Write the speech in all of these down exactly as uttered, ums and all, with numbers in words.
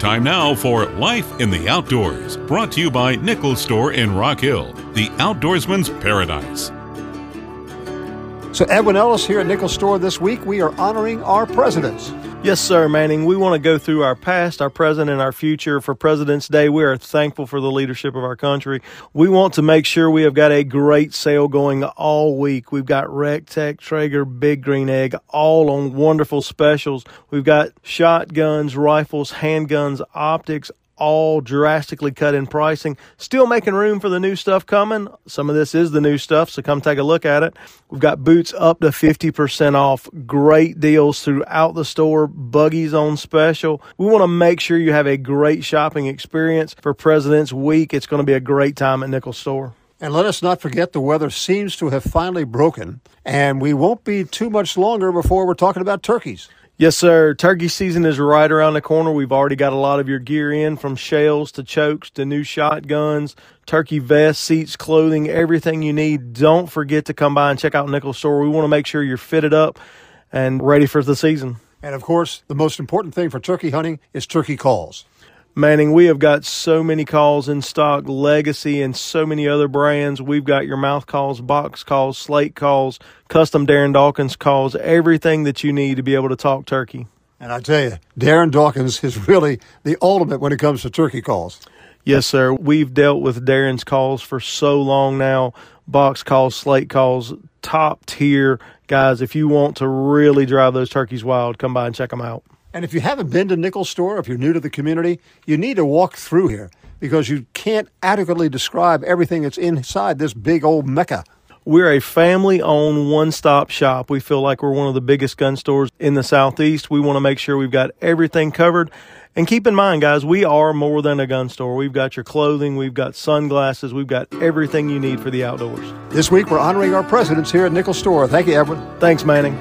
Time now for Life in the Outdoors, brought to you by Nichols Store in Rock Hill, the outdoorsman's paradise. So Edwin Ellis here at Nichols Store this week. We are honoring our presidents. Yes, sir, Manning. We want to go through our past, our present, and our future. For President's Day, we are thankful for the leadership of our country. We want to make sure we have got a great sale going all week. We've got Rec-Tec, Traeger, Big Green Egg, all on wonderful specials. We've got shotguns, rifles, handguns, optics, all drastically cut in pricing. Still making room for the new stuff coming. Some of this is the new stuff, so come take a look at it. We've got boots up to fifty percent off. Great deals throughout the store. Buggies on special. We want to make sure you have a great shopping experience for President's Week. It's going to be a great time at Nichols Store. And let us not forget, the weather seems to have finally broken, and we won't be too much longer before we're talking about turkeys. Yes, sir. Turkey season is right around the corner. We've already got a lot of your gear in, from shells to chokes to new shotguns, turkey vests, seats, clothing, everything you need. Don't forget to come by and check out Nichols Store. We want to make sure you're fitted up and ready for the season. And, of course, the most important thing for turkey hunting is turkey calls. Manning, we have got so many calls in stock, Legacy and so many other brands. We've got your mouth calls, box calls, slate calls, custom Darren Dawkins calls, everything that you need to be able to talk turkey. And I tell you, Darren Dawkins is really the ultimate when it comes to turkey calls. Yes, sir. We've dealt with Darren's calls for so long now. Box calls, slate calls, top tier. Guys, if you want to really drive those turkeys wild, come by and check them out. And if you haven't been to Nichols Store, if you're new to the community, you need to walk through here because you can't adequately describe everything that's inside this big old mecca. We're a family-owned one-stop shop. We feel like we're one of the biggest gun stores in the Southeast. We want to make sure we've got everything covered. And keep in mind, guys, we are more than a gun store. We've got your clothing, we've got sunglasses, we've got everything you need for the outdoors. This week, we're honoring our presidents here at Nichols Store. Thank you, Edwin. Thanks, Manning.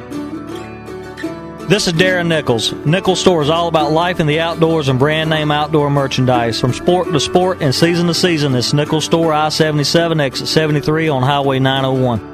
This is Darren Nichols. Nichols Store is all about life in the outdoors and brand name outdoor merchandise. From sport to sport and season to season, it's Nichols Store, I seventy-seven, exit seventy-three on Highway nine oh one.